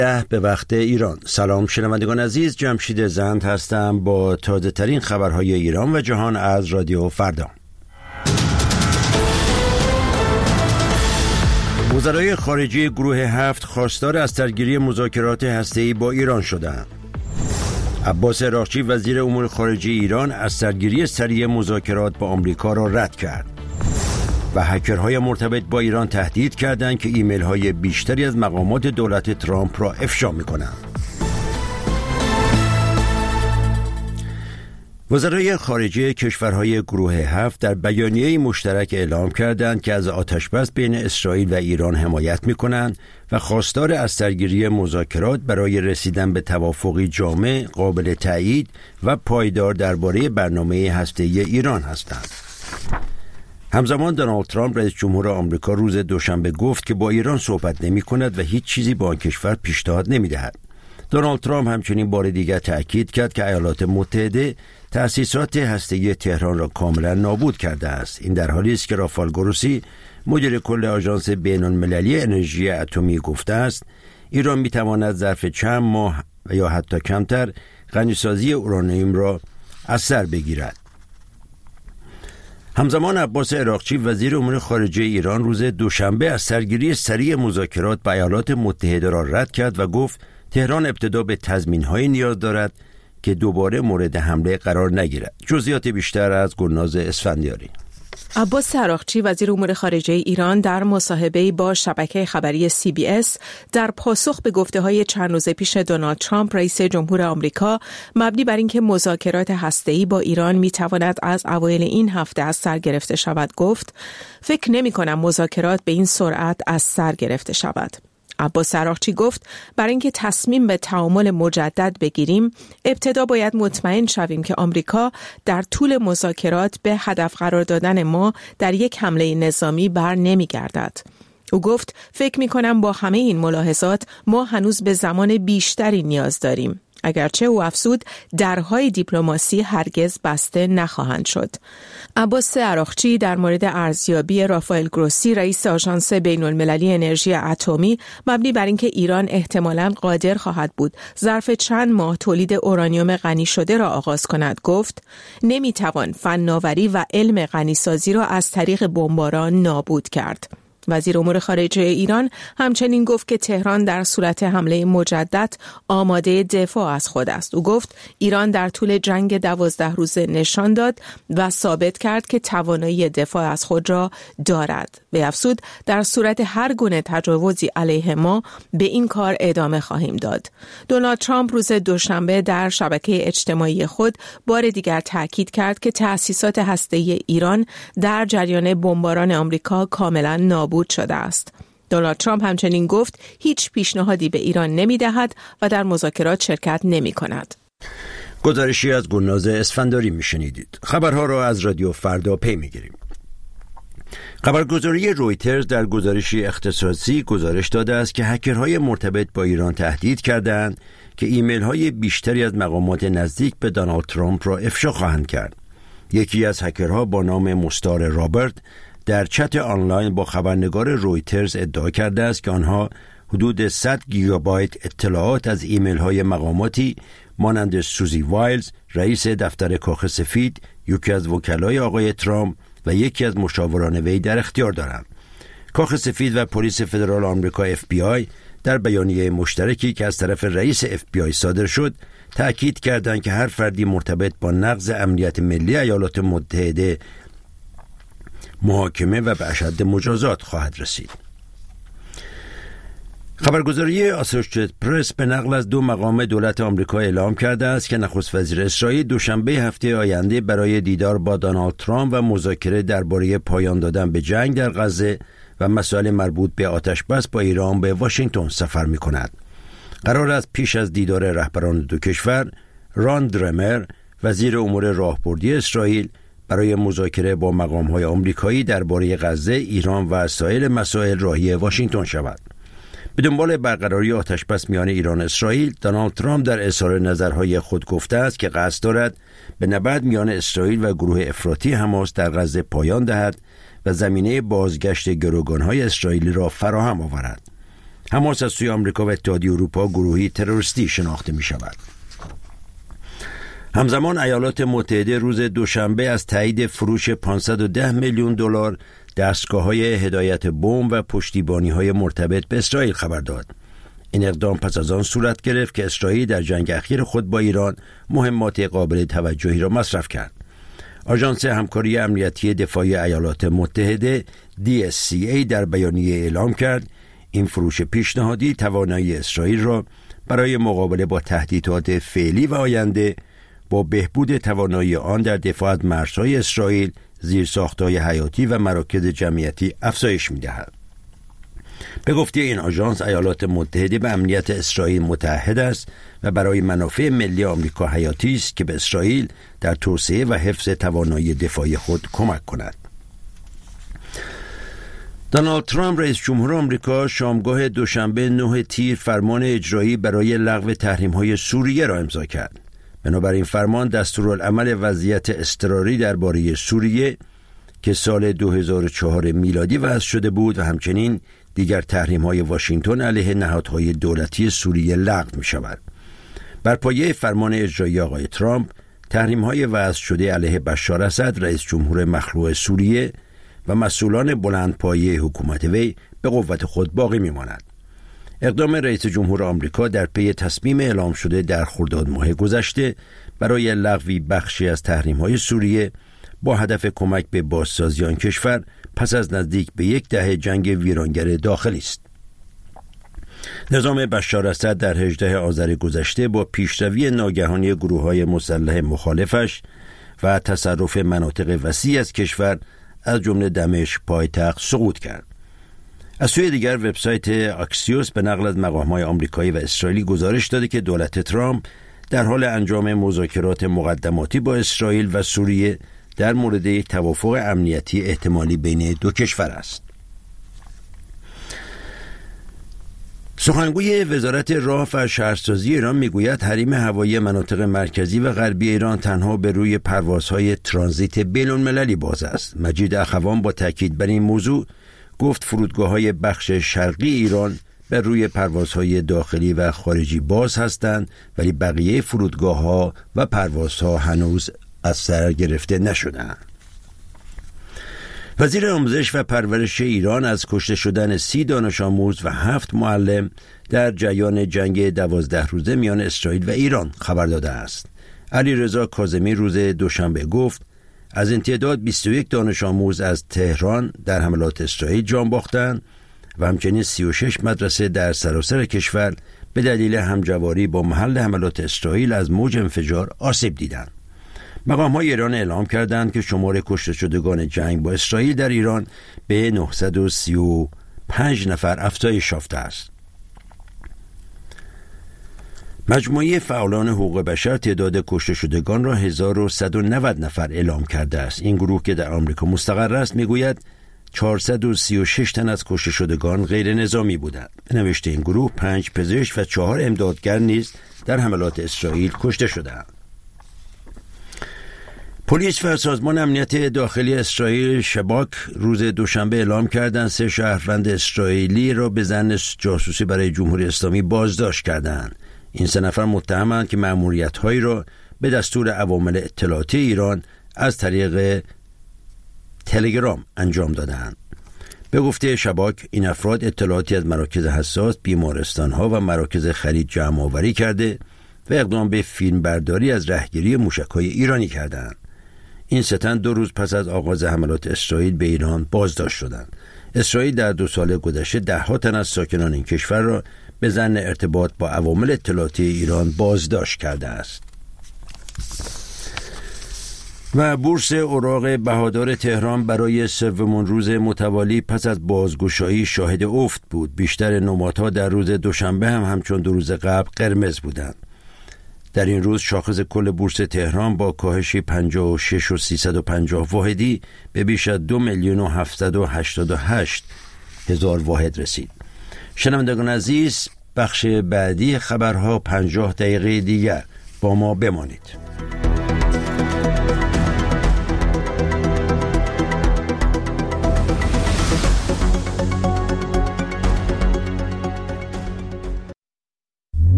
به وقت ایران. سلام شنوندگان عزیز، جمشید زند هستم با تازه ترین خبرهای ایران و جهان از رادیو فردا. وزرای خارجه گروه 7 خواستار از سرگیری مذاکرات هسته‌ای با ایران شدند. عباس عراقچی وزیر امور خارجه ایران از سرگیری سریع مذاکرات با آمریکا را رد کرد و هکرهای مرتبط با ایران تهدید کردند که ایمیل های بیشتری از مقامات دولت ترامپ را افشا می‌کنند. وزرای خارجه کشورهای گروه 7 در بیانیه‌ای مشترک اعلام کردند که از آتش‌بس بین اسرائیل و ایران حمایت می‌کنند و خواستار از سرگیری مذاکرات برای رسیدن به توافقی جامع، قابل تأیید و پایدار درباره برنامه هسته‌ای ایران هستند. همزمان دونالد ترامپ رئیس جمهور آمریکا روز دوشنبه گفت که با ایران صحبت نمی‌کند و هیچ چیزی با آن کشور پیشنهاد نمی‌دهد. دونالد ترامپ همچنین بار دیگر تأکید کرد که ایالات متحده تأسیسات هسته‌ای تهران را کاملا نابود کرده است. این در حالی است که رافائل گروسی مدیر کل آژانس بین‌المللی انرژی اتمی گفته است ایران می‌تواند ظرف چند ماه یا حتی کمتر غنیسازی اورانیوم را از سر بگیرد. همزمان عباس عراقچی وزیر امور خارجه ایران روز دوشنبه از سرگیری سریع مذاکرات با ایالات متحده را رد کرد و گفت تهران ابتدا به تضمین‌های نیاز دارد که دوباره مورد حمله قرار نگیرد. جزئیات بیشتر از گلناز اسفندیاری. عباس عراقچی وزیر امور خارجه ایران در مصاحبه‌ای با شبکه خبری CBS در پاسخ به گفته‌های چند روز پیش دونالد ترامپ رئیس جمهور آمریکا مبنی بر اینکه مذاکرات هسته‌ای با ایران می‌تواند از اوایل این هفته از سر گرفته شود گفت فکر نمی‌کنم مذاکرات به این سرعت از سر گرفته شود. عباس عراقچی گفت برای اینکه تصمیم به تعامل مجدد بگیریم ابتدا باید مطمئن شویم که آمریکا در طول مذاکرات به هدف قرار دادن ما در یک حمله نظامی بر نمیگردد. او گفت فکر می کنم با همه این ملاحظات ما هنوز به زمان بیشتری نیاز داریم. اگرچه او افزود درهای دیپلماسی هرگز بسته نخواهند شد. عباس عراقچی در مورد ارزیابی رافائل گروسی رئیس آژانس بین‌المللی انرژی اتمی مبنی بر اینکه ایران احتمالاً قادر خواهد بود ظرف چند ماه تولید اورانیوم غنی شده را آغاز کند گفت نمیتوان فناوری و علم غنیسازی را از طریق بمباران نابود کرد. وزیر امور خارجه ایران همچنین گفت که تهران در صورت حمله مجدد آماده دفاع از خود است. او گفت ایران در طول جنگ 12 روزه نشان داد و ثابت کرد که توانایی دفاع از خود را دارد. به افزود در صورت هر گونه تجاوزی علیه ما به این کار ادامه خواهیم داد. دونالد ترامپ روز دوشنبه در شبکه اجتماعی خود بار دیگر تاکید کرد که تأسیسات هسته‌ای ایران در جریان بمباران آمریکا کاملا نابود شده است. دونالد ترامپ همچنین گفت هیچ پیشنهادی به ایران نمی‌دهد و در مذاکرات شرکت نمی‌کند. گزارشی از گلناز اسفندیاری میشنیدید. خبرها را از رادیو فردا پی میگیریم. خبرگزاری رویترز در گزارشی اختصاصی گزارش داده است که هکرهای مرتبط با ایران تهدید کردند که ایمیل های بیشتری از مقامات نزدیک به دونالد ترامپ را افشا خواهند کرد. یکی از هکرها با نام مستعار رابرت در چت آنلاین با خبرنگار رویترز ادعا کرده است که آنها حدود 100 گیگابایت اطلاعات از ایمیل های مقاماتی مانند سوزی وایلز رئیس دفتر کاخ سفید، یکی از وکلای آقای ترامپ و یکی از مشاوران وی در اختیار دارند. کاخ سفید و پلیس فدرال آمریکا FBI در بیانیه مشترکی که از طرف رئیس FBI صادر شد تأکید کردند که هر فردی مرتبط با نقض امنیت ملی ایالات متحده محاکمه و به اشد مجازات خواهد رسید. خبرگزاری آسوشییتد پرس به نقل از 2 مقام دولت آمریکا اعلام کرده است که نخست وزیر اسرائیل دوشنبه هفته آینده برای دیدار با دونالد ترامپ و مذاکره درباره پایان دادن به جنگ در غزه و مسائل مربوط به آتش‌بس با ایران به واشنگتن سفر می‌کند. قرار است پیش از دیدار رهبران دو کشور، ران درمر وزیر امور راهبردی اسرائیل برای مذاکره با مقام‌های آمریکایی درباره غزه، ایران و سایر مسائل راهی واشنگتن شود. به دنبال برقراری آتش‌بس میان ایران و اسرائیل، دونالد ترامپ در اظهار نظرهای خود گفته است که قصد دارد به نبرد میان اسرائیل و گروه افراطی حماس در غزه پایان دهد و زمینه بازگشت گروگان‌های اسرائیلی را فراهم آورد. حماس از سوی آمریکا و اتحادیه اروپا گروهی تروریستی شناخته می شود. همزمان ایالات متحده روز دوشنبه از تایید فروش 510 میلیون دلار دستگاه‌های هدایت بمب و پشتیبانی‌های مرتبط به اسرائیل خبر داد. این اقدام پس از آن صورت گرفت که اسرائیل در جنگ اخیر خود با ایران مهمات قابل توجهی را مصرف کرد. آژانس همکاری امنیتی دفاعی ایالات متحده DSCA در بیانیه اعلام کرد این فروش پیشنهادی توانایی اسرائیل را برای مقابله با تهدیدات فعلی و آینده با بهبود توانایی آن در دفاع از مرزهای اسرائیل، زیرساخت‌های حیاتی و مراکز جمعیتی افزایش می‌دهد. به گفته این آژانس، ایالات متحده به امنیت اسرائیل متعهد است و برای منافع ملی آمریکا حیاتی است که به اسرائیل در توسعه و حفظ توانایی دفاعی خود کمک کند. دونالد ترامپ رئیس جمهور آمریکا شامگاه دوشنبه 9 تیر فرمان اجرایی برای لغو تحریم‌های سوریه را امضا کرد. بنابراین فرمان دستورالعمل وضعیت اضطراری درباره سوریه که سال 2004 میلادی وضع شده بود و همچنین دیگر تحریم‌های واشنگتن علیه نهادهای دولتی سوریه لغو می‌شود. بر پایه فرمان اجرایی آقای ترامپ، تحریم‌های وضع شده علیه بشار اسد رئیس جمهور مخلوع سوریه و مسئولان بلندپایه حکومت وی به قوت خود باقی می‌ماند. اقدام رئیس جمهور آمریکا در پی تصمیم اعلام شده در خرداد ماه گذشته برای لغو بخشی از تحریم‌های سوریه با هدف کمک به بازسازی آن کشور پس از نزدیک به 10 دهه جنگ ویرانگر داخلی است. نظام بشار اسد در 18 آذر گذشته با پیشروی ناگهانی گروه‌های مسلح مخالفش و تصرف مناطق وسیع از کشور از جمله دمشق پایتخت سقوط کرد. از سوی دیگر وبسایت آکسیوس به نقل از مقام‌های آمریکایی و اسرائیلی گزارش داده که دولت ترامپ در حال انجام مذاکرات مقدماتی با اسرائیل و سوریه در مورد یک توافق امنیتی احتمالی بین دو کشور است. سخنگوی وزارت راه و شهرسازی ایران میگوید حریم هوایی مناطق مرکزی و غربی ایران تنها به روی پروازهای ترانزیت بین‌المللی باز است. مجید اخوان با تاکید بر این موضوع گفت فرودگاه‌های بخش شرقی ایران به روی پروازهای داخلی و خارجی باز هستند ولی بقیه فرودگاه‌ها و پروازها هنوز از سر گرفته نشدند. وزیر آموزش و پرورش ایران از کشته شدن 30 دانش آموز و 7 معلم در جریان جنگ 12 روزه میان اسرائیل و ایران خبر داده است. علیرضا کاظمی روز دوشنبه گفت از این تعداد 21 دانش آموز از تهران در حملات اسرائیل جان باختند و همچنین 36 مدرسه در سراسر کشور به دلیل همجواری با محل حملات اسرائیل از موج انفجار آسیب دیدند. مقام‌های ایران اعلام کردند که شمار کشته شدگان جنگ با اسرائیل در ایران به 935 نفر افزایش یافته است. مجموعه فعالان حقوق بشر تعداد کشته شدگان را 1190 نفر اعلام کرده است. این گروه که در آمریکا مستقر است میگوید 436 تن از کشته شدگان غیر نظامی بودند. به نوشته این گروه 5 پزشک و 4 امدادگر نیز در حملات اسرائیل کشته شدند. پلیس و سازمان امنیت داخلی اسرائیل شباک روز دوشنبه اعلام کردند 3 شهروند اسرائیلی را به ظن جاسوسی برای جمهوری اسلامی بازداشت کردند. این 3 نفر متهمند که مأموریت‌هایی را به دستور عوامل اطلاعاتی ایران از طریق تلگرام انجام دادند. به گفته شباک این افراد اطلاعاتی از مراکز حساس، بیمارستان‌ها و مراکز خرید جمع‌آوری کرده و اقدام به فیلمبرداری از رهگیری موشک‌های ایرانی کردند. این 3 تن 2 روز پس از آغاز حملات اسرائیل به ایران بازداشت شدند. اسرائیل در 2 سال گذشته 10 تن از ساکنان این کشور را به ظن ارتباط با عوامل اطلاعاتی ایران بازداشت کرده است. و بورس اوراق بهادار تهران برای 3 روز متوالی پس از بازگشایی شاهد افت بود. بیشتر نمادها در روز دوشنبه هم همچون 2 روز قبل قرمز بودند. در این روز شاخص کل بورس تهران با کاهشی 56,350 واحدی به بیش از 2,788,000 واحد رسید. شنوندگان عزیز، بخش بعدی خبرها 50 دقیقه دیگر با ما بمانید.